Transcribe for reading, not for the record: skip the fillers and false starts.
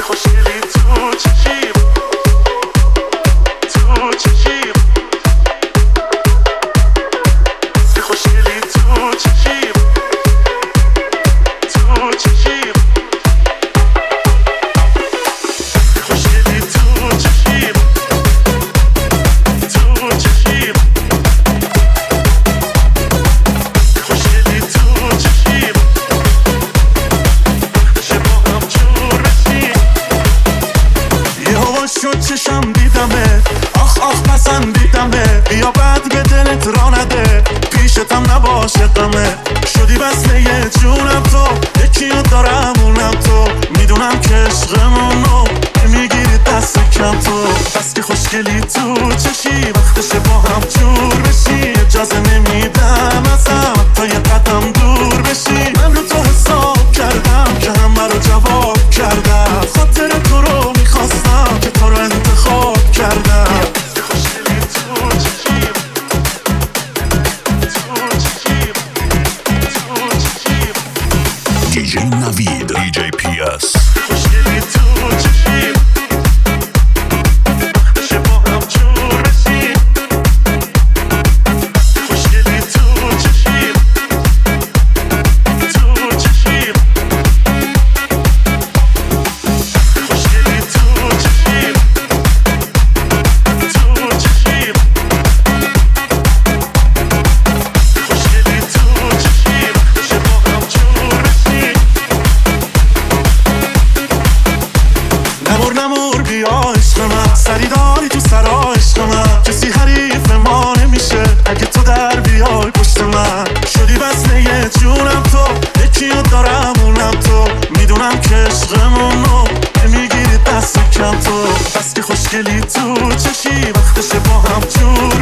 خوشگلی تو چشیم، تو چشیم، خوشگلی تو چشیم، تو چشیم، خوشگلی تو چشیم، تو چشیم، خوشگلی تو چشیم، بشه با هم جور بشیم. یه هوا شد چشم دیدمه، آخ آخ پسندیدمه، بیا بعد به دلت را نده، پیشتم نباشه غمه، شدی وصله یه جونم تو، یکی رو دارم اونم تو، میدونم که عشقمونو میگیری دست کم تو، بس که خوشگلی تو چشی، وقتشه با هم جور بشی، اجازه نمیدم ازم تا یه قدم دور بشی، من رو تو حساب کردم که همه رو جواب کردم، خاطر تو رو میخواستم که تو رو انتخاب کردم. خوشگلی تو چشیم، تو چشیم، تو چشیم، DJ Navid, DJ PS. خوشگلی تو چشیم، بشه با هم جور بشیم، خوشگلی تو چشیم، تو چشیم، خوشگلی تو چشیم، تو چشیم، خوشگلی تو چشیم، بشه با هم جور بشیم. نمور بیا عشق من، سری داری تو سرا عشق من، کسی حریف ما نمیشه اگه تو در بیای پشت من، شدی وصله یه جونم تو، یکی رو دارم اونم تو، میدونم که عشقمونو نمیگیری دست کم تو، بس که خوشگلی تو چشی، وقتشه با هم جور